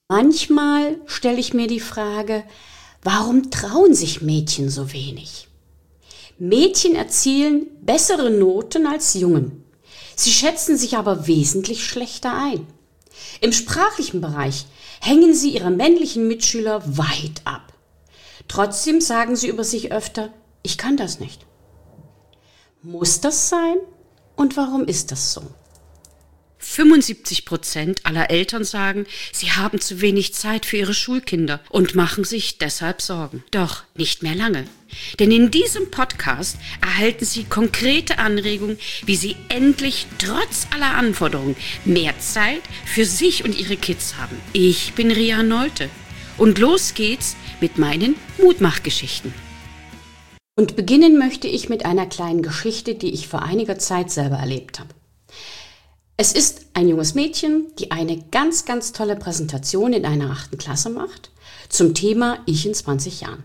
Manchmal stelle ich mir die Frage, warum trauen sich Mädchen so wenig? Mädchen erzielen bessere Noten als Jungen. Sie schätzen sich aber wesentlich schlechter ein. Im sprachlichen Bereich hängen sie ihre männlichen Mitschüler weit ab. Trotzdem sagen sie über sich öfter, ich kann das nicht. Muss das sein? Und warum ist das so? 75% aller Eltern sagen, sie haben zu wenig Zeit für ihre Schulkinder und machen sich deshalb Sorgen. Doch nicht mehr lange. Denn in diesem Podcast erhalten Sie konkrete Anregungen, wie Sie endlich trotz aller Anforderungen mehr Zeit für sich und Ihre Kids haben. Ich bin Ria Nolte und los geht's mit meinen Mutmachgeschichten. Und beginnen möchte ich mit einer kleinen Geschichte, die ich vor einiger Zeit selber erlebt habe. Es ist ein junges Mädchen, die eine ganz, ganz tolle Präsentation in einer 8. Klasse macht zum Thema Ich in 20 Jahren.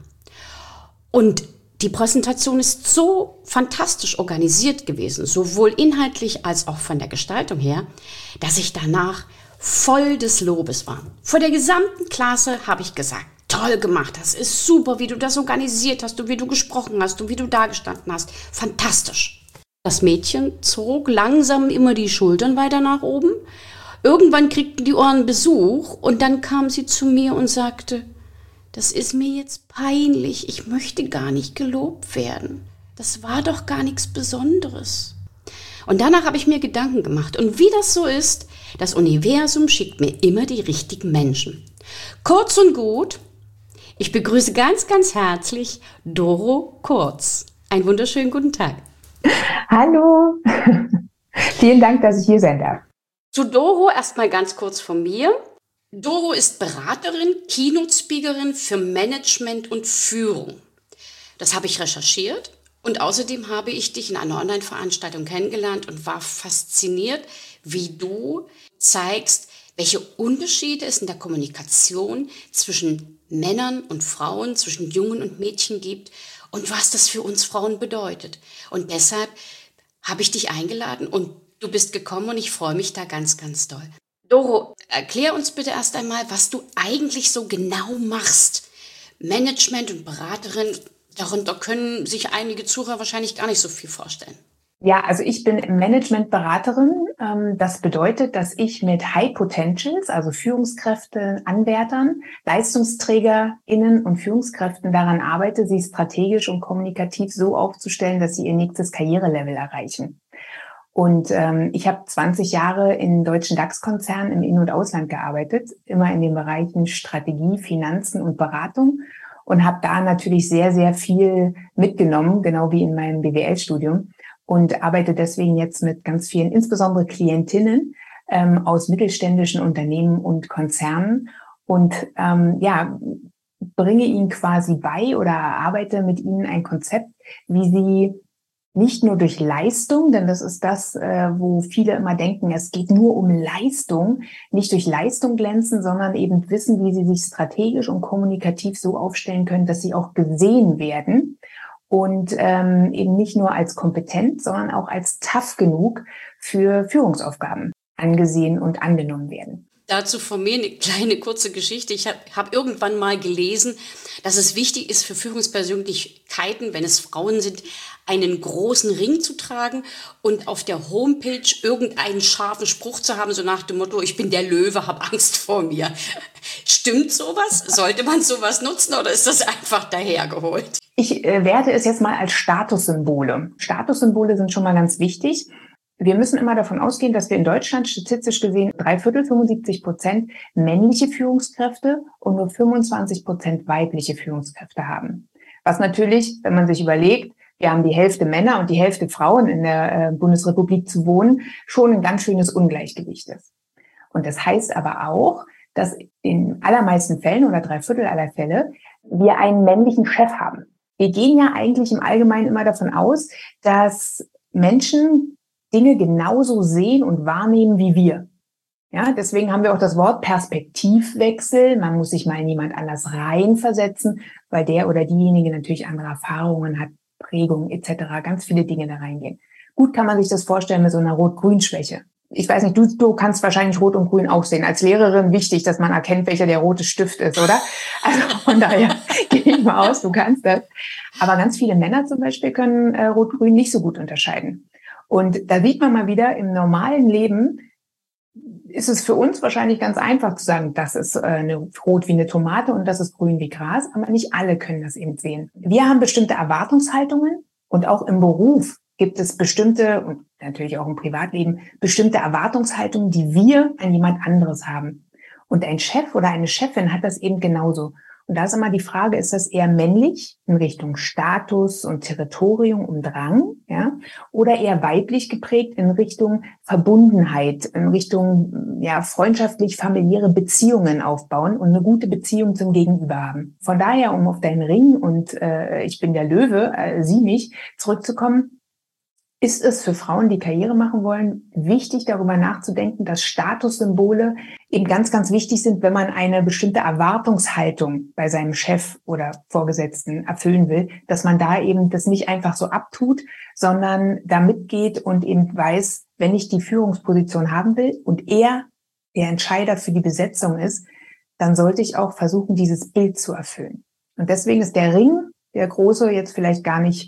Und die Präsentation ist so fantastisch organisiert gewesen, sowohl inhaltlich als auch von der Gestaltung her, dass ich danach voll des Lobes war. Vor der gesamten Klasse habe ich gesagt, toll gemacht, das ist super, wie du das organisiert hast und wie du gesprochen hast und wie du dagestanden hast. Fantastisch. Das Mädchen zog langsam immer die Schultern weiter nach oben. Irgendwann kriegten die Ohren Besuch und dann kam sie zu mir und sagte, das ist mir jetzt peinlich, ich möchte gar nicht gelobt werden. Das war doch gar nichts Besonderes. Und danach habe ich mir Gedanken gemacht. Und wie das so ist, das Universum schickt mir immer die richtigen Menschen. Kurz und gut, ich begrüße ganz, ganz herzlich Doro Kurz. Einen wunderschönen guten Tag. Hallo, vielen Dank, dass ich hier sein darf. Zu Doro erstmal ganz kurz von mir. Doro ist Beraterin, Keynote-Speakerin für Management und Führung. Das habe ich recherchiert und außerdem habe ich dich in einer Online-Veranstaltung kennengelernt und war fasziniert, wie du zeigst, welche Unterschiede es in der Kommunikation zwischen Männern und Frauen, zwischen Jungen und Mädchen gibt und was das für uns Frauen bedeutet. Und deshalb habe ich dich eingeladen und du bist gekommen und ich freue mich da ganz, ganz doll. Doro, erklär uns bitte erst einmal, was du eigentlich so genau machst. Management und Beraterin, darunter können sich einige Zuhörer wahrscheinlich gar nicht so viel vorstellen. Ja, also ich bin Managementberaterin. Das bedeutet, dass ich mit High Potentials, also Führungskräften, Anwärtern, LeistungsträgerInnen und Führungskräften daran arbeite, sie strategisch und kommunikativ so aufzustellen, dass sie ihr nächstes Karrierelevel erreichen. Und ich habe 20 Jahre in deutschen DAX-Konzernen im In- und Ausland gearbeitet, immer in den Bereichen Strategie, Finanzen und Beratung und habe da natürlich sehr, sehr viel mitgenommen, genau wie in meinem BWL-Studium. Und arbeite deswegen jetzt mit ganz vielen, insbesondere Klientinnen aus mittelständischen Unternehmen und Konzernen und bringe ihnen quasi bei oder erarbeite mit ihnen ein Konzept, wie sie nicht nur durch Leistung, denn das ist das, wo viele immer denken, es geht nur um Leistung, nicht durch Leistung glänzen, sondern eben wissen, wie sie sich strategisch und kommunikativ so aufstellen können, dass sie auch gesehen werden. Und eben nicht nur als kompetent, sondern auch als tough genug für Führungsaufgaben angesehen und angenommen werden. Dazu von mir eine kleine kurze Geschichte. Ich hab irgendwann mal gelesen, dass es wichtig ist für Führungspersönlichkeiten, wenn es Frauen sind, einen großen Ring zu tragen und auf der Homepage irgendeinen scharfen Spruch zu haben, so nach dem Motto, ich bin der Löwe, hab Angst vor mir. Stimmt sowas? Sollte man sowas nutzen oder ist das einfach dahergeholt? Ich werte es jetzt mal als Statussymbole. Statussymbole sind schon mal ganz wichtig. Wir müssen immer davon ausgehen, dass wir in Deutschland statistisch gesehen 75% männliche Führungskräfte und nur 25% weibliche Führungskräfte haben. Was natürlich, wenn man sich überlegt, wir haben die Hälfte Männer und die Hälfte Frauen in der Bundesrepublik zu wohnen, schon ein ganz schönes Ungleichgewicht ist. Und das heißt aber auch, dass in allermeisten Fällen oder 3/4 aller Fälle wir einen männlichen Chef haben. Wir gehen ja eigentlich im Allgemeinen immer davon aus, dass Menschen Dinge genauso sehen und wahrnehmen wie wir. Ja, deswegen haben wir auch das Wort Perspektivwechsel. Man muss sich mal in jemand anders reinversetzen, weil der oder diejenige natürlich andere Erfahrungen hat, Prägungen etc., ganz viele Dinge da reingehen. Gut kann man sich das vorstellen mit so einer Rot-Grün-Schwäche. ich weiß nicht, du kannst wahrscheinlich Rot und Grün auch sehen. Als Lehrerin wichtig, dass man erkennt, welcher der rote Stift ist, oder? Also von daher gehe ich mal aus, du kannst das. Aber ganz viele Männer zum Beispiel können Rot-Grün nicht so gut unterscheiden. Und da sieht man mal wieder, im normalen Leben ist es für uns wahrscheinlich ganz einfach zu sagen, das ist rot wie eine Tomate und das ist grün wie Gras, aber nicht alle können das eben sehen. Wir haben bestimmte Erwartungshaltungen und auch im Beruf gibt es bestimmte, und natürlich auch im Privatleben, bestimmte Erwartungshaltungen, die wir an jemand anderes haben. Und ein Chef oder eine Chefin hat das eben genauso. Und da ist immer die Frage, ist das eher männlich in Richtung Status und Territorium und Drang, ja, oder eher weiblich geprägt in Richtung Verbundenheit, in Richtung, ja, freundschaftlich-familiäre Beziehungen aufbauen und eine gute Beziehung zum Gegenüber haben. Von daher, um auf deinen Ring und ich bin der Löwe, sieh mich, zurückzukommen, ist es für Frauen, die Karriere machen wollen, wichtig, darüber nachzudenken, dass Statussymbole eben ganz, ganz wichtig sind, wenn man eine bestimmte Erwartungshaltung bei seinem Chef oder Vorgesetzten erfüllen will, dass man da eben das nicht einfach so abtut, sondern da mitgeht und eben weiß, wenn ich die Führungsposition haben will und er der Entscheider für die Besetzung ist, dann sollte ich auch versuchen, dieses Bild zu erfüllen. Und deswegen ist der Ring, der große, jetzt vielleicht gar nicht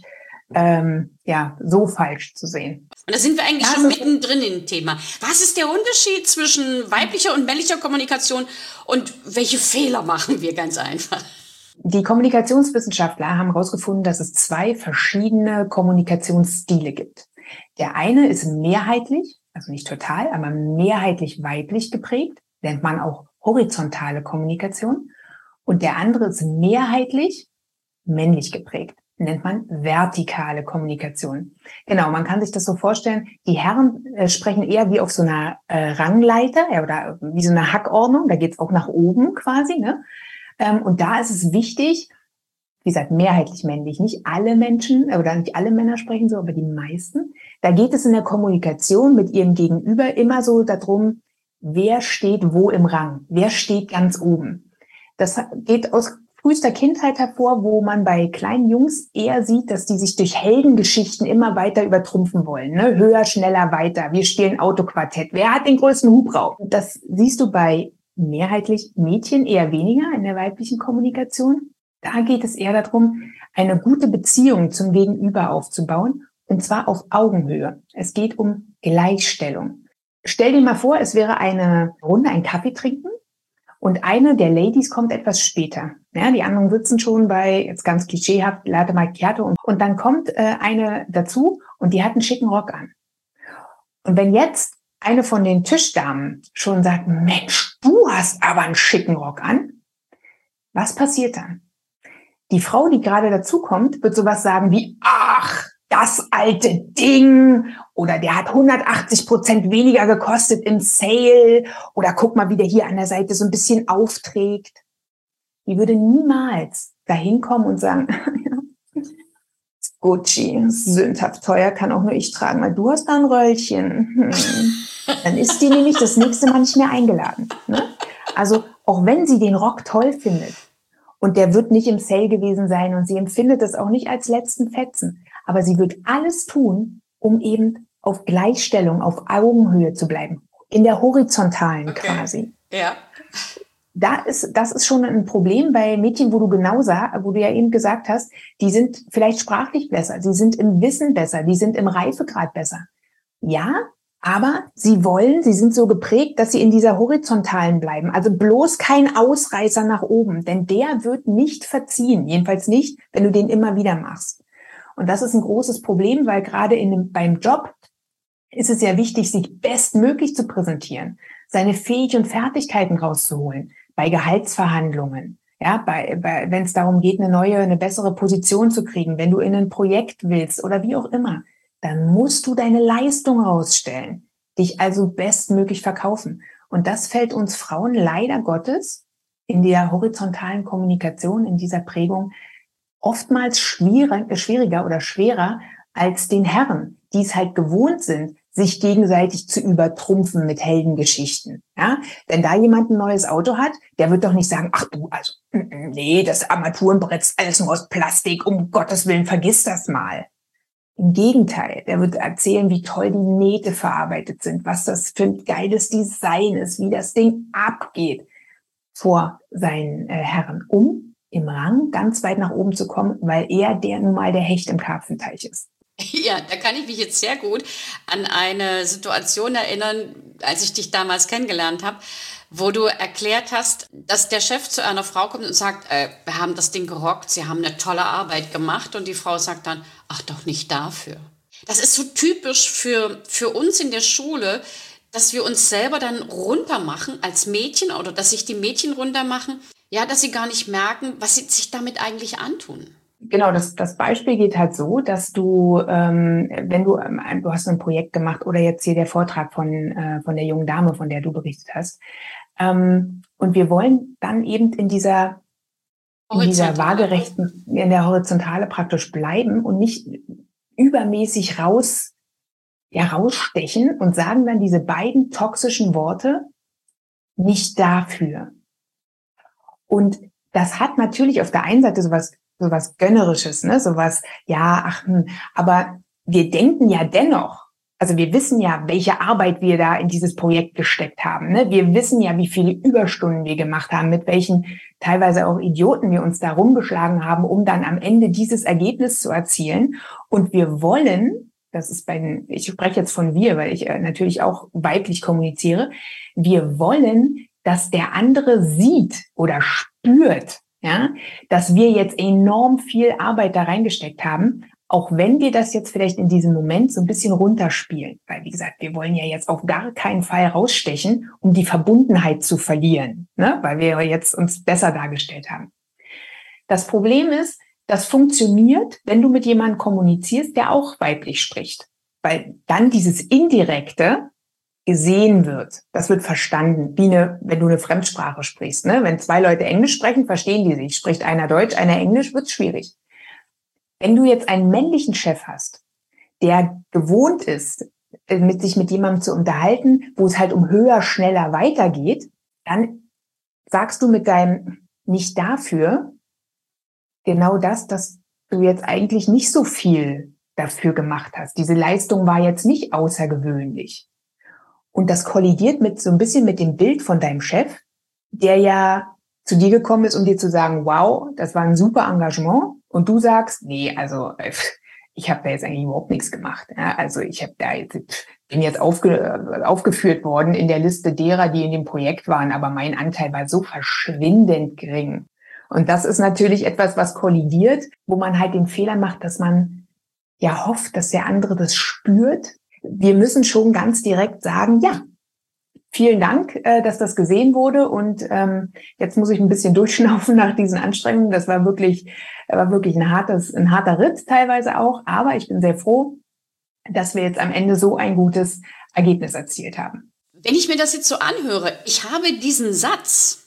so falsch zu sehen. Und da sind wir eigentlich schon mittendrin im Thema. Was ist der Unterschied zwischen weiblicher und männlicher Kommunikation und welche Fehler machen wir ganz einfach? Die Kommunikationswissenschaftler haben herausgefunden, dass es 2 verschiedene Kommunikationsstile gibt. Der eine ist mehrheitlich, also nicht total, aber mehrheitlich weiblich geprägt, nennt man auch horizontale Kommunikation. Und der andere ist mehrheitlich männlich geprägt, nennt man vertikale Kommunikation. Genau, man kann sich das so vorstellen, die Herren sprechen eher wie auf so einer Rangleiter oder wie so eine Hackordnung, da geht's auch nach oben quasi, ne? Und da ist es wichtig, wie gesagt, mehrheitlich männlich, nicht alle Menschen oder nicht alle Männer sprechen so, aber die meisten. Da geht es in der Kommunikation mit ihrem Gegenüber immer so darum, wer steht wo im Rang, wer steht ganz oben. Das geht aus frühester Kindheit hervor, wo man bei kleinen Jungs eher sieht, dass die sich durch Heldengeschichten immer weiter übertrumpfen wollen. Ne? Höher, schneller, weiter. Wir spielen Autoquartett. Wer hat den größten Hubraum? Das siehst du bei mehrheitlich Mädchen eher weniger in der weiblichen Kommunikation. Da geht es eher darum, eine gute Beziehung zum Gegenüber aufzubauen, und zwar auf Augenhöhe. Es geht um Gleichstellung. Stell dir mal vor, es wäre eine Runde, ein Kaffee trinken. Und eine der Ladies kommt etwas später. Ja, die anderen sitzen schon bei, jetzt ganz klischeehaft, Latte Macchiato. Und dann kommt eine dazu und die hat einen schicken Rock an. Und wenn jetzt eine von den Tischdamen schon sagt, Mensch, du hast aber einen schicken Rock an, was passiert dann? Die Frau, die gerade dazukommt, wird sowas sagen wie, ach, das alte Ding, oder der hat 180% weniger gekostet im Sale, oder guck mal, wie der hier an der Seite so ein bisschen aufträgt. Die würde niemals dahin kommen und sagen, Gucci, sündhaft teuer, kann auch nur ich tragen, weil du hast da ein Röllchen. Dann ist die nämlich das nächste Mal nicht mehr eingeladen. Ne? Also auch wenn sie den Rock toll findet und der wird nicht im Sale gewesen sein und sie empfindet das auch nicht als letzten Fetzen, aber sie wird alles tun, um eben auf Gleichstellung, auf Augenhöhe zu bleiben. In der horizontalen quasi. Ja. Das ist schon ein Problem bei Mädchen, wo du ja eben gesagt hast, die sind vielleicht sprachlich besser, sie sind im Wissen besser, die sind im Reifegrad besser. Ja, aber sie sind so geprägt, dass sie in dieser horizontalen bleiben. Also bloß kein Ausreißer nach oben, denn der wird nicht verziehen. Jedenfalls nicht, wenn du den immer wieder machst. Und das ist ein großes Problem, weil gerade beim Job ist es ja wichtig, sich bestmöglich zu präsentieren, seine Fähigkeiten und Fertigkeiten rauszuholen, bei Gehaltsverhandlungen, ja, wenn es darum geht, eine bessere Position zu kriegen, wenn du in ein Projekt willst oder wie auch immer, dann musst du deine Leistung rausstellen, dich also bestmöglich verkaufen. Und das fällt uns Frauen leider Gottes in der horizontalen Kommunikation, in dieser Prägung, oftmals schwieriger oder schwerer als den Herren, die es halt gewohnt sind, sich gegenseitig zu übertrumpfen mit Heldengeschichten. Ja? Wenn da jemand ein neues Auto hat, der wird doch nicht sagen, ach du, also, nee, das Armaturenbrett ist alles nur aus Plastik, um Gottes Willen, vergiss das mal. Im Gegenteil, der wird erzählen, wie toll die Nähte verarbeitet sind, was das für ein geiles Design ist, wie das Ding abgeht vor seinen Herren, um im Rang ganz weit nach oben zu kommen, weil er nun mal der Hecht im Karpfenteich ist. Ja, da kann ich mich jetzt sehr gut an eine Situation erinnern, als ich dich damals kennengelernt habe, wo du erklärt hast, dass der Chef zu einer Frau kommt und sagt, wir haben das Ding gerockt, Sie haben eine tolle Arbeit gemacht. Und die Frau sagt dann, ach doch nicht dafür. Das ist so typisch für uns in der Schule, dass wir uns selber dann runtermachen als Mädchen oder dass sich die Mädchen runtermachen, ja, dass sie gar nicht merken, was sie sich damit eigentlich antun. Genau, das Beispiel geht halt so, dass du, wenn du hast ein Projekt gemacht oder jetzt hier der Vortrag von der jungen Dame, von der du berichtet hast, und wir wollen dann eben in dieser waagerechten, in der Horizontale praktisch bleiben und nicht übermäßig rausstechen und sagen dann diese beiden toxischen Worte nicht dafür. Und das hat natürlich auf der einen Seite sowas Gönnerisches, ne, sowas, aber wir denken ja dennoch, also wir wissen ja, welche Arbeit wir da in dieses Projekt gesteckt haben, ne? Wir wissen ja, wie viele Überstunden wir gemacht haben, mit welchen teilweise auch Idioten wir uns da rumgeschlagen haben, um dann am Ende dieses Ergebnis zu erzielen. Und wir wollen, ich spreche jetzt von wir, weil ich natürlich auch weiblich kommuniziere, wir wollen, dass der andere sieht oder spürt, ja, dass wir jetzt enorm viel Arbeit da reingesteckt haben, auch wenn wir das jetzt vielleicht in diesem Moment so ein bisschen runterspielen. Weil, wie gesagt, wir wollen ja jetzt auf gar keinen Fall rausstechen, um die Verbundenheit zu verlieren, ne, weil wir jetzt uns besser dargestellt haben. Das Problem ist, das funktioniert, wenn du mit jemandem kommunizierst, der auch weiblich spricht. Weil dann dieses Indirekte gesehen wird. Das wird verstanden, wenn du eine Fremdsprache sprichst. Ne? Wenn zwei Leute Englisch sprechen, verstehen die sich. Spricht einer Deutsch, einer Englisch, wird's schwierig. Wenn du jetzt einen männlichen Chef hast, der gewohnt ist, sich mit jemandem zu unterhalten, wo es halt um höher, schneller weitergeht, dann sagst du mit deinem nicht dafür genau das, dass du jetzt eigentlich nicht so viel dafür gemacht hast. Diese Leistung war jetzt nicht außergewöhnlich. Und das kollidiert so ein bisschen mit dem Bild von deinem Chef, der ja zu dir gekommen ist, um dir zu sagen, wow, das war ein super Engagement. Und du sagst, nee, also ich habe da jetzt eigentlich überhaupt nichts gemacht. Ja, also bin jetzt aufgeführt worden in der Liste derer, die in dem Projekt waren, aber mein Anteil war so verschwindend gering. Und das ist natürlich etwas, was kollidiert, wo man halt den Fehler macht, dass man ja hofft, dass der andere das spürt. Wir müssen schon ganz direkt sagen, ja, vielen Dank, dass das gesehen wurde. Und jetzt muss ich ein bisschen durchschnaufen nach diesen Anstrengungen. Das war wirklich ein harter Ritt teilweise auch. Aber ich bin sehr froh, dass wir jetzt am Ende so ein gutes Ergebnis erzielt haben. Wenn ich mir das jetzt so anhöre, ich habe diesen Satz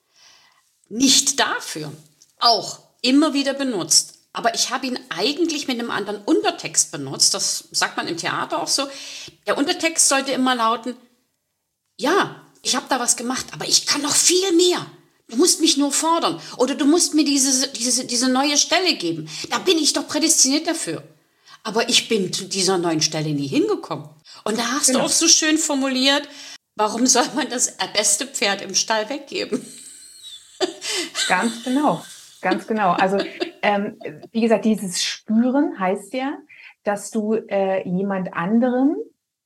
nicht dafür auch immer wieder benutzt. Aber ich habe ihn eigentlich mit einem anderen Untertext benutzt. Das sagt man im Theater auch so. Der Untertext sollte immer lauten, ja, ich habe da was gemacht, aber ich kann noch viel mehr. Du musst mich nur fordern. Oder du musst mir diese neue Stelle geben. Da bin ich doch prädestiniert dafür. Aber ich bin zu dieser neuen Stelle nie hingekommen. Und da hast du auch so schön formuliert, warum soll man das beste Pferd im Stall weggeben? Ganz genau. Ganz genau. Also wie gesagt, dieses Spüren heißt ja, dass du jemand anderem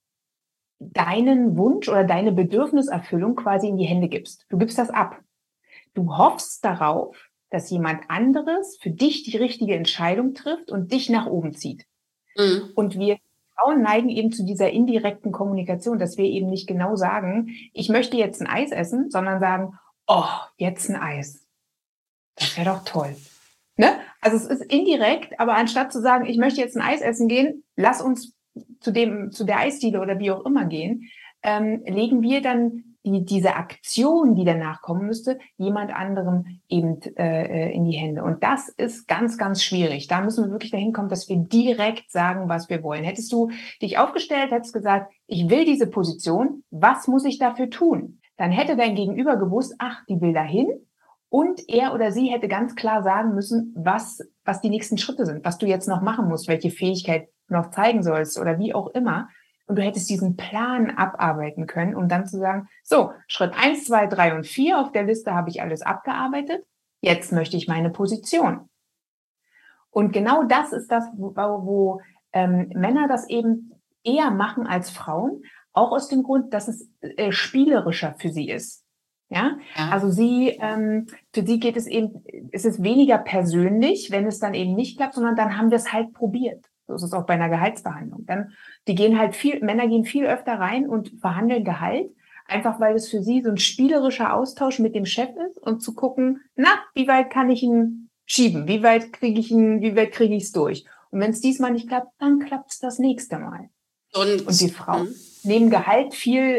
deinen Wunsch oder deine Bedürfniserfüllung quasi in die Hände gibst. Du gibst das ab. Du hoffst darauf, dass jemand anderes für dich die richtige Entscheidung trifft und dich nach oben zieht. Mhm. Und wir Frauen neigen eben zu dieser indirekten Kommunikation, dass wir eben nicht genau sagen, ich möchte jetzt ein Eis essen, sondern sagen, oh, jetzt ein Eis. Das wäre doch toll. Ne? Also es ist indirekt, aber anstatt zu sagen, ich möchte jetzt ein Eis essen gehen, lass uns zu der Eisdiele oder wie auch immer gehen, legen wir dann diese Aktion, die danach kommen müsste, jemand anderem eben in die Hände. Und das ist ganz, ganz schwierig. Da müssen wir wirklich dahin kommen, dass wir direkt sagen, was wir wollen. Hättest du dich aufgestellt, hättest gesagt, ich will diese Position, was muss ich dafür tun? Dann hätte dein Gegenüber gewusst, ach, die will dahin. Und er oder sie hätte ganz klar sagen müssen, was die nächsten Schritte sind, was du jetzt noch machen musst, welche Fähigkeit du noch zeigen sollst oder wie auch immer. Und du hättest diesen Plan abarbeiten können, um dann zu sagen, so, Schritt 1, 2, 3 und 4 auf der Liste habe ich alles abgearbeitet. Jetzt möchte ich meine Position. Und genau das ist das, wo Männer das eben eher machen als Frauen, auch aus dem Grund, dass es spielerischer für sie ist. Ja, also für sie geht es eben, es ist weniger persönlich, wenn es dann eben nicht klappt, sondern dann haben wir es halt probiert. So ist es auch bei einer Gehaltsverhandlung. Männer gehen viel öfter rein und verhandeln Gehalt, einfach weil es für sie so ein spielerischer Austausch mit dem Chef ist und zu gucken, wie weit kann ich ihn schieben? Wie weit kriege ich es durch? Und wenn es diesmal nicht klappt, dann klappt es das nächste Mal. Und die Frauen nehmen Gehalt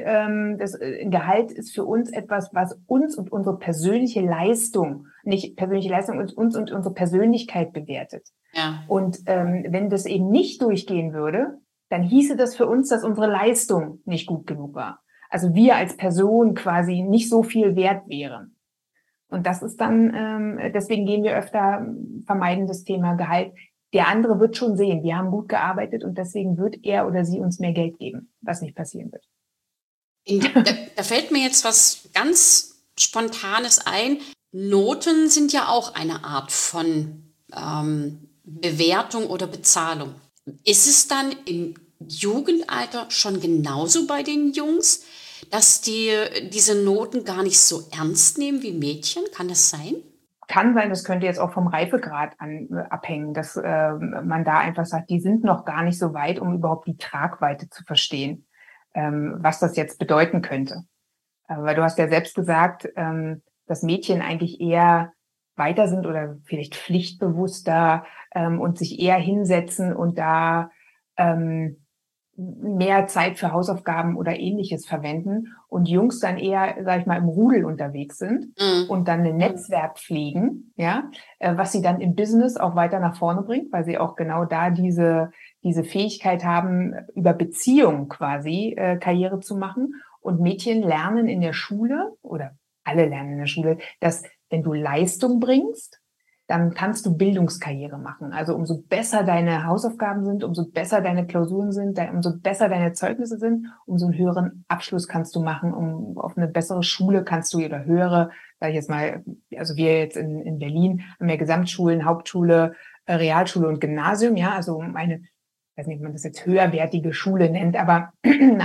Gehalt ist für uns etwas, was uns und unsere persönliche Leistung, nicht persönliche Leistung, uns und unsere Persönlichkeit bewertet. Ja. Und wenn das eben nicht durchgehen würde, dann hieße das für uns, dass unsere Leistung nicht gut genug war. Also wir als Person quasi nicht so viel wert wären. Und das ist dann, deswegen gehen wir öfter, vermeiden das Thema Gehalt. Der andere wird schon sehen, wir haben gut gearbeitet und deswegen wird er oder sie uns mehr Geld geben, was nicht passieren wird. Da fällt mir jetzt was ganz Spontanes ein. Noten sind ja auch eine Art von Bewertung oder Bezahlung. Ist es dann im Jugendalter schon genauso bei den Jungs, dass die diese Noten gar nicht so ernst nehmen wie Mädchen? Kann das sein? Kann sein, das könnte jetzt auch vom Reifegrad abhängen, dass man da einfach sagt, die sind noch gar nicht so weit, um überhaupt die Tragweite zu verstehen, was das jetzt bedeuten könnte. Weil du hast ja selbst gesagt, dass Mädchen eigentlich eher weiter sind oder vielleicht pflichtbewusster und sich eher hinsetzen und da mehr Zeit für Hausaufgaben oder Ähnliches verwenden und Jungs dann eher, sag ich mal, im Rudel unterwegs sind und dann ein Netzwerk pflegen, ja, was sie dann im Business auch weiter nach vorne bringt, weil sie auch genau da diese Fähigkeit haben, über Beziehungen quasi Karriere zu machen. Und Mädchen lernen in der Schule oder alle lernen in der Schule, dass wenn du Leistung bringst, dann kannst du Bildungskarriere machen. Also umso besser deine Hausaufgaben sind, umso besser deine Klausuren sind, umso besser deine Zeugnisse sind, umso einen höheren Abschluss kannst du machen, auf eine bessere Schule kannst du oder höhere, sag ich jetzt mal, also wir jetzt in Berlin haben ja Gesamtschulen, Hauptschule, Realschule und Gymnasium, ja, also ich weiß nicht, ob man das jetzt höherwertige Schule nennt, aber eine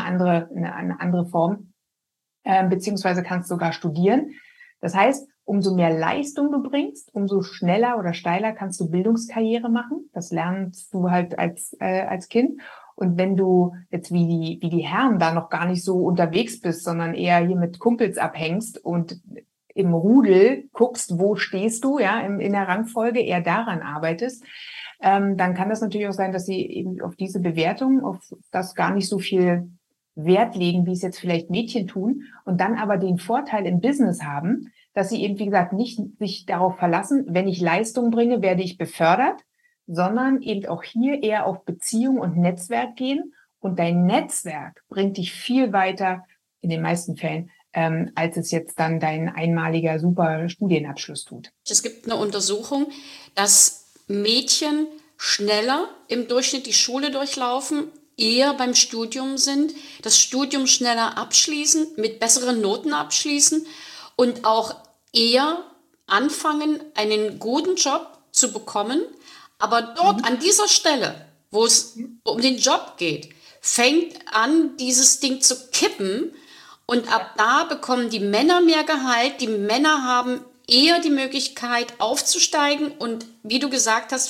andere Form, beziehungsweise kannst sogar studieren. Das heißt, umso mehr Leistung du bringst, umso schneller oder steiler kannst du Bildungskarriere machen. Das lernst du halt als Kind. Und wenn du jetzt wie die Herren da noch gar nicht so unterwegs bist, sondern eher hier mit Kumpels abhängst und im Rudel guckst, wo stehst du, ja, in der Rangfolge, eher daran arbeitest, dann kann das natürlich auch sein, dass sie eben auf diese Bewertung, auf das gar nicht so viel Wert legen, wie es jetzt vielleicht Mädchen tun, und dann aber den Vorteil im Business haben, dass sie eben, wie gesagt, nicht sich darauf verlassen, wenn ich Leistung bringe, werde ich befördert, sondern eben auch hier eher auf Beziehung und Netzwerk gehen. Und dein Netzwerk bringt dich viel weiter, in den meisten Fällen, als es jetzt dann dein einmaliger super Studienabschluss tut. Es gibt eine Untersuchung, dass Mädchen schneller im Durchschnitt die Schule durchlaufen, eher beim Studium sind, das Studium schneller abschließen, mit besseren Noten abschließen und auch eher anfangen, einen guten Job zu bekommen. Aber dort an dieser Stelle, wo es um den Job geht, fängt an, dieses Ding zu kippen. Und ab da bekommen die Männer mehr Gehalt. Die Männer haben eher die Möglichkeit aufzusteigen. Und wie du gesagt hast,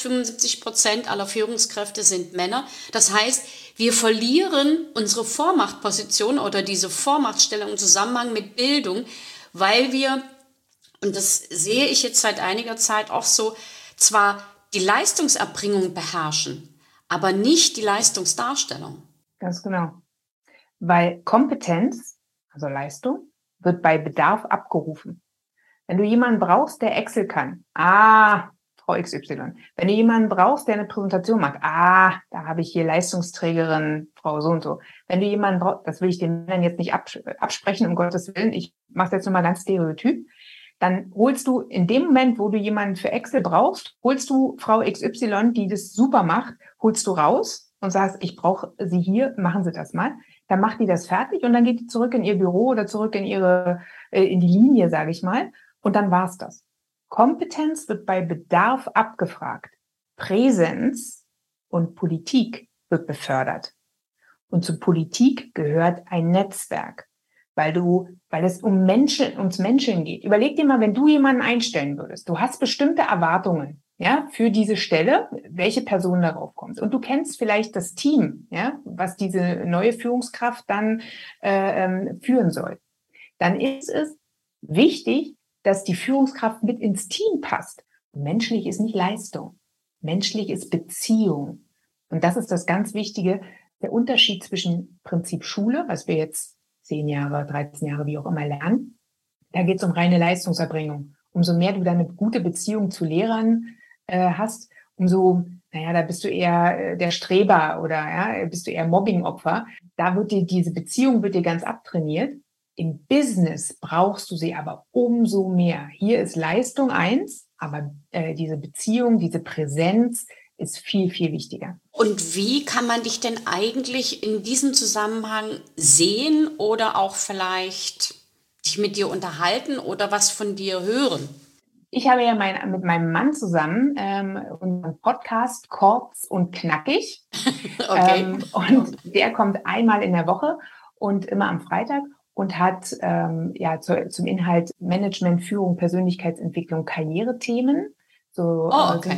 75% aller Führungskräfte sind Männer. Das heißt, wir verlieren unsere Vormachtposition oder diese Vormachtstellung im Zusammenhang mit Bildung, weil wir, und das sehe ich jetzt seit einiger Zeit auch so, zwar die Leistungserbringung beherrschen, aber nicht die Leistungsdarstellung. Ganz genau. Weil Kompetenz, also Leistung, wird bei Bedarf abgerufen. Wenn du jemanden brauchst, der Excel kann, Frau XY. Wenn du jemanden brauchst, der eine Präsentation macht, da habe ich hier Leistungsträgerin, Frau so und so. Wenn du jemanden brauchst, das will ich den Männern jetzt nicht absprechen, um Gottes Willen, ich mache jetzt nochmal ganz stereotyp. dann holst du in dem Moment, wo du jemanden für Excel brauchst, holst du Frau XY, die das super macht, holst du raus und sagst, ich brauche sie hier, machen Sie das mal. Dann macht die das fertig und dann geht die zurück in ihr Büro oder zurück in in die Linie, sage ich mal. Und dann war's das. Kompetenz wird bei Bedarf abgefragt. Präsenz und Politik wird befördert. Und zur Politik gehört ein Netzwerk, weil es ums Menschen geht. Überleg dir mal, wenn du jemanden einstellen würdest, du hast bestimmte Erwartungen, ja, für diese Stelle, welche Person darauf kommt. Und du kennst vielleicht das Team, ja, was diese neue Führungskraft dann führen soll. Dann ist es wichtig, dass die Führungskraft mit ins Team passt. Menschlich ist nicht Leistung. Menschlich ist Beziehung. Und das ist das ganz Wichtige, der Unterschied zwischen Prinzip Schule, was wir jetzt 10 Jahre, 13 Jahre, wie auch immer lernen. Da geht es um reine Leistungserbringung. Umso mehr du da eine gute Beziehung zu Lehrern hast, da bist du eher der Streber oder ja, bist du eher Mobbingopfer. Da wird diese Beziehung wird dir ganz abtrainiert. Im Business brauchst du sie aber umso mehr. Hier ist Leistung eins, aber diese Beziehung, diese Präsenz ist viel, viel wichtiger. Und wie kann man dich denn eigentlich in diesem Zusammenhang sehen oder auch vielleicht sich mit dir unterhalten oder was von dir hören? Ich habe ja mit meinem Mann zusammen unseren Podcast Kurz und Knackig. Okay. Und der kommt einmal in der Woche und immer am Freitag und hat zum Inhalt Management, Führung, Persönlichkeitsentwicklung, Karrierethemen. Sind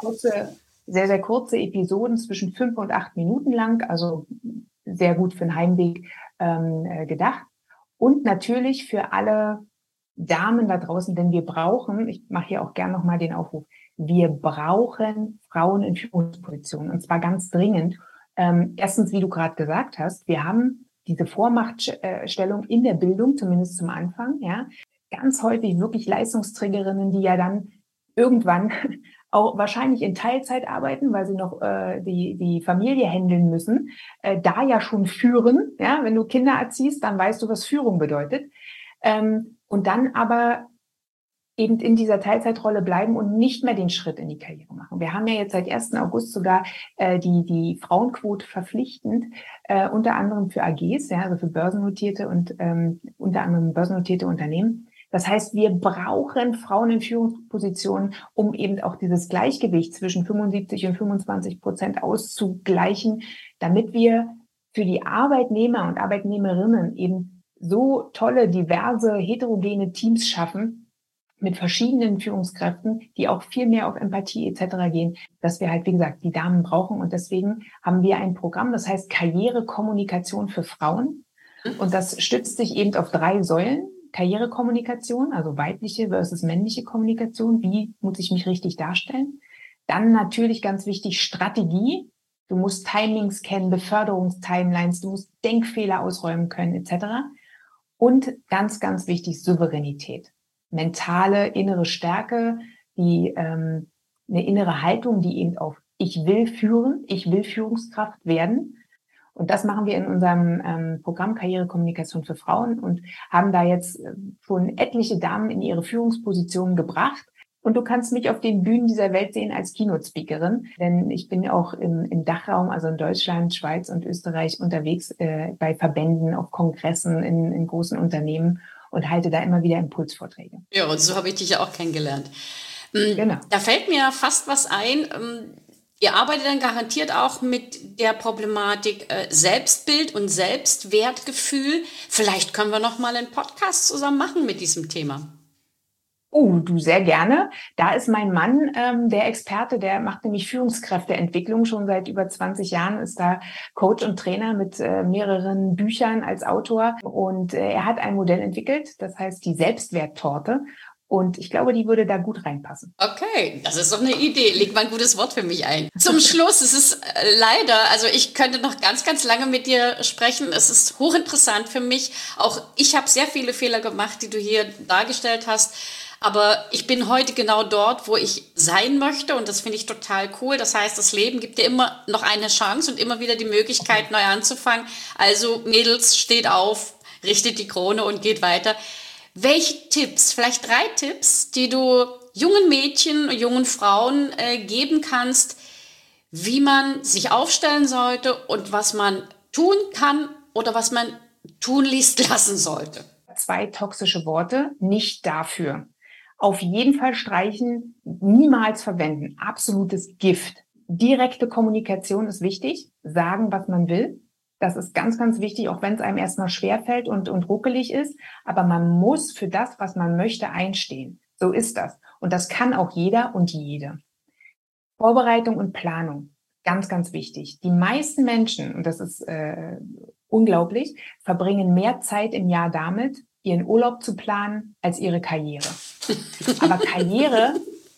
sehr, sehr kurze Episoden zwischen 5 und 8 Minuten lang, also sehr gut für den Heimweg gedacht. Und natürlich für alle Damen da draußen, denn ich mache hier auch gerne nochmal den Aufruf, wir brauchen Frauen in Führungspositionen und zwar ganz dringend. Erstens, wie du gerade gesagt hast, wir haben diese Vormachtstellung in der Bildung, zumindest zum Anfang, ja, ganz häufig wirklich Leistungsträgerinnen, die ja dann irgendwann auch wahrscheinlich in Teilzeit arbeiten, weil sie noch die Familie handeln müssen, da ja schon führen. Ja, wenn du Kinder erziehst, dann weißt du, was Führung bedeutet. Und dann aber eben in dieser Teilzeitrolle bleiben und nicht mehr den Schritt in die Karriere machen. Wir haben ja jetzt seit 1. August sogar die Frauenquote verpflichtend, unter anderem für AGs, ja, also für börsennotierte und unter anderem börsennotierte Unternehmen. Das heißt, wir brauchen Frauen in Führungspositionen, um eben auch dieses Gleichgewicht zwischen 75 und 25% auszugleichen, damit wir für die Arbeitnehmer und Arbeitnehmerinnen eben so tolle, diverse, heterogene Teams schaffen mit verschiedenen Führungskräften, die auch viel mehr auf Empathie etc. gehen, dass wir halt, wie gesagt, die Damen brauchen. Und deswegen haben wir ein Programm, das heißt Karrierekommunikation für Frauen. Und das stützt sich eben auf 3 Säulen. Karrierekommunikation, also weibliche versus männliche Kommunikation. Wie muss ich mich richtig darstellen? Dann natürlich ganz wichtig Strategie. Du musst Timings kennen, Beförderungstimelines, du musst Denkfehler ausräumen können etc. Und ganz, ganz wichtig Souveränität. Mentale, innere Stärke, eine innere Haltung, die eben auf ich will führen, ich will Führungskraft werden. Und das machen wir in unserem Programm Karrierekommunikation für Frauen und haben da jetzt schon etliche Damen in ihre Führungspositionen gebracht. Und du kannst mich auf den Bühnen dieser Welt sehen als Keynote-Speakerin, denn ich bin auch im Dachraum, also in Deutschland, Schweiz und Österreich unterwegs bei Verbänden, auf Kongressen, in großen Unternehmen und halte da immer wieder Impulsvorträge. Ja, und so habe ich dich ja auch kennengelernt. Genau. Da fällt mir fast was ein. Ihr arbeitet dann garantiert auch mit der Problematik Selbstbild und Selbstwertgefühl. Vielleicht können wir noch mal einen Podcast zusammen machen mit diesem Thema. Oh, du, sehr gerne. Da ist mein Mann der Experte, der macht nämlich Führungskräfteentwicklung schon seit über 20 Jahren, ist da Coach und Trainer mit mehreren Büchern als Autor. Und er hat ein Modell entwickelt, das heißt die Selbstwerttorte. Und ich glaube, die würde da gut reinpassen. Okay, das ist doch eine Idee. Leg mal ein gutes Wort für mich ein. Zum Schluss, es ist leider, also ich könnte noch ganz, ganz lange mit dir sprechen. Es ist hochinteressant für mich. Auch ich habe sehr viele Fehler gemacht, die du hier dargestellt hast. Aber ich bin heute genau dort, wo ich sein möchte und das finde ich total cool. Das heißt, das Leben gibt dir immer noch eine Chance und immer wieder die Möglichkeit, neu anzufangen. Also Mädels, steht auf, richtet die Krone und geht weiter. Welche Tipps, vielleicht 3 Tipps, die du jungen Mädchen, jungen Frauen geben kannst, wie man sich aufstellen sollte und was man tun kann oder was man tunlichst lassen sollte? 2 toxische Worte, nicht dafür. Auf jeden Fall streichen, niemals verwenden. Absolutes Gift. Direkte Kommunikation ist wichtig. Sagen, was man will. Das ist ganz, ganz wichtig, auch wenn es einem erstmal schwerfällt und ruckelig ist. Aber man muss für das, was man möchte, einstehen. So ist das. Und das kann auch jeder und jede. Vorbereitung und Planung. Ganz, ganz wichtig. Die meisten Menschen, und das ist unglaublich, verbringen mehr Zeit im Jahr damit, ihren Urlaub zu planen, als ihre Karriere. Aber Karriere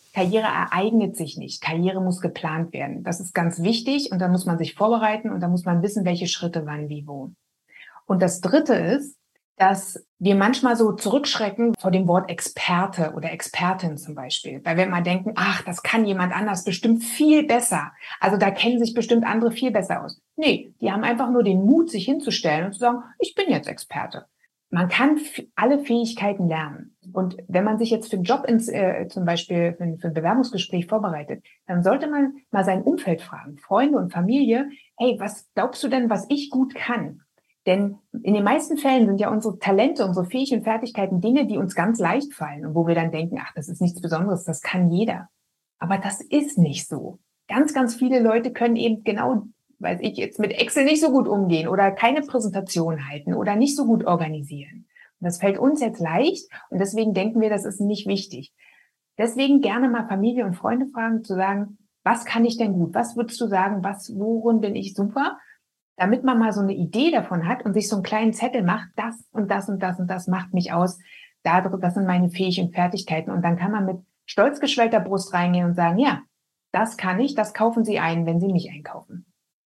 ereignet sich nicht. Karriere muss geplant werden. Das ist ganz wichtig und da muss man sich vorbereiten und da muss man wissen, welche Schritte wann, wie, wo. Und das Dritte ist, dass wir manchmal so zurückschrecken vor dem Wort Experte oder Expertin zum Beispiel. Weil wir immer denken, ach, das kann jemand anders bestimmt viel besser. Also da kennen sich bestimmt andere viel besser aus. Nee, die haben einfach nur den Mut, sich hinzustellen und zu sagen, ich bin jetzt Experte. Man kann alle Fähigkeiten lernen. Und wenn man sich jetzt für einen Job zum Beispiel für ein Bewerbungsgespräch vorbereitet, dann sollte man mal sein Umfeld fragen, Freunde und Familie, hey, was glaubst du denn, was ich gut kann? Denn in den meisten Fällen sind ja unsere Talente, unsere Fähigkeiten und Fertigkeiten Dinge, die uns ganz leicht fallen und wo wir dann denken, ach, das ist nichts Besonderes, das kann jeder. Aber das ist nicht so. Ganz, ganz viele Leute können eben genau, weiß ich jetzt, mit Excel nicht so gut umgehen oder keine Präsentation halten oder nicht so gut organisieren. Und das fällt uns jetzt leicht und deswegen denken wir, das ist nicht wichtig. Deswegen gerne mal Familie und Freunde fragen, zu sagen, was kann ich denn gut? Was würdest du sagen, worin bin ich super? Damit man mal so eine Idee davon hat und sich so einen kleinen Zettel macht, das und das und das und das macht mich aus, das sind meine Fähigkeiten und Fertigkeiten. Und dann kann man mit stolz geschwellter Brust reingehen und sagen, ja, das kann ich, das kaufen Sie ein, wenn Sie mich einkaufen.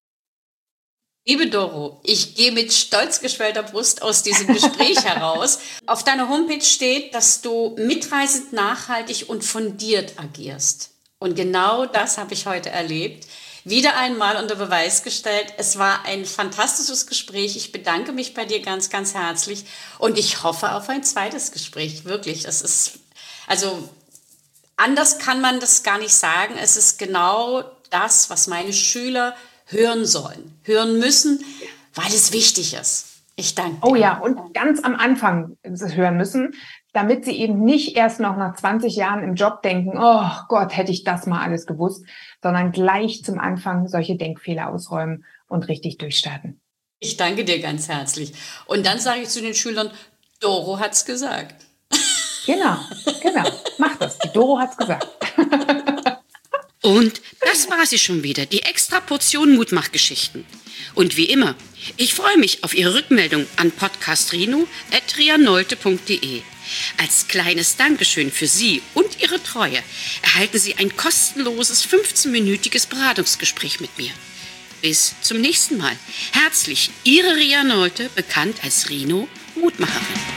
Liebe Doro, ich gehe mit stolz geschwellter Brust aus diesem Gespräch heraus. Auf deiner Homepage steht, dass du mitreißend, nachhaltig und fundiert agierst. Und genau das habe ich heute erlebt. Wieder einmal unter Beweis gestellt. Es war ein fantastisches Gespräch. Ich bedanke mich bei dir ganz, ganz herzlich und ich hoffe auf ein zweites Gespräch. Wirklich, es ist, also anders kann man das gar nicht sagen. Es ist genau das, was meine Schüler hören sollen, hören müssen, weil es wichtig ist. Ich danke dir. Oh ja, und ganz am Anfang hören müssen, damit sie eben nicht erst noch nach 20 Jahren im Job denken, oh Gott, hätte ich das mal alles gewusst, sondern gleich zum Anfang solche Denkfehler ausräumen und richtig durchstarten. Ich danke dir ganz herzlich. Und dann sage ich zu den Schülern, Doro hat's gesagt. Genau, mach das. Die Doro hat's gesagt. Und das war sie schon wieder, die extra Portion Mutmachgeschichten. Und wie immer, ich freue mich auf Ihre Rückmeldung an podcastrino@rianolte.de. Als kleines Dankeschön für Sie und Ihre Treue erhalten Sie ein kostenloses 15-minütiges Beratungsgespräch mit mir. Bis zum nächsten Mal. Herzlich, Ihre Ria Nolte, bekannt als Rino Mutmacherin.